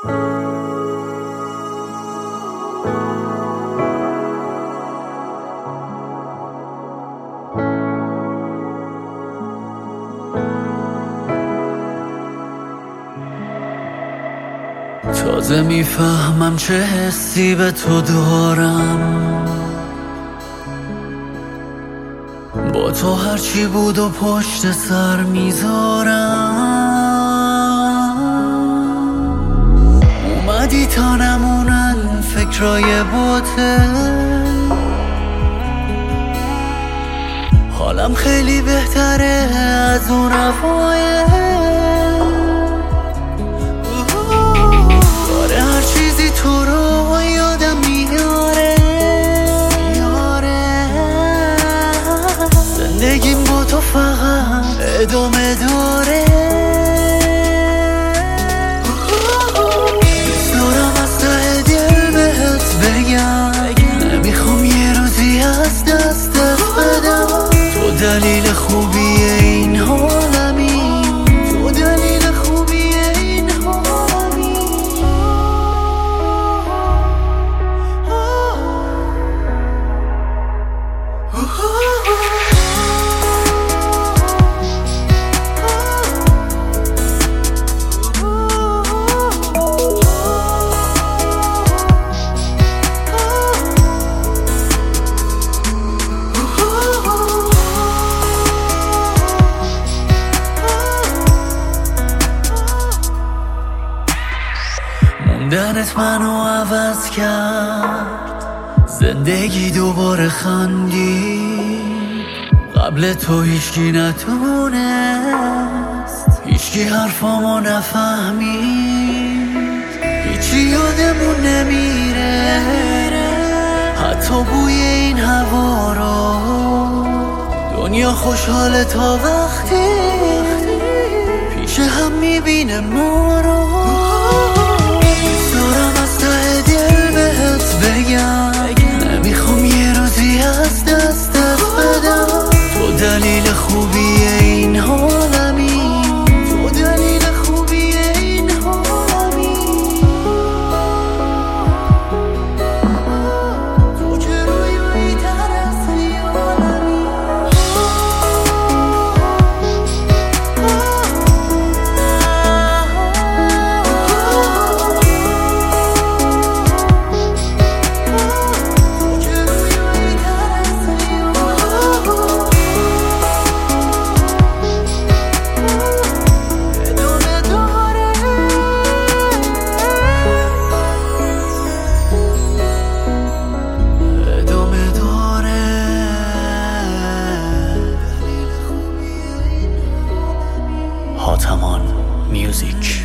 تازه میفهمم چه حسی به تو دارم، با تو هرچی بود و پشت سر میذارم. اومدی تا نمونن فکرای باطل، حالم خیلی بهتره از اون اوایل. هر چیزی تو رو یادم میاره، زندگیم با تو فقط ادامه داره. دوست دارم از ته دل بهت بگم، نمیخوام یه روزی از دستت بدم. تو دلیل خوبی این حالمی، تو دلیل خوبی این حالمی. موندنت منو عوض کرد، زندگی دوباره خندید. قبل تو هیچکی نتونست، هیچکی حرفامو نفهمید. هیچی یادمون نمیره، حتی بوی این هوا رو. دنیا خوشحاله تا وقتی پیش هم میبینه ما رو. نمیخوام یه روزی از دستت بدم. تو دلیل خوبی این حالمی، تو دلیل خوبی این حالمی. تو که رویایی تر از خیالمی. Hot Hamon Music.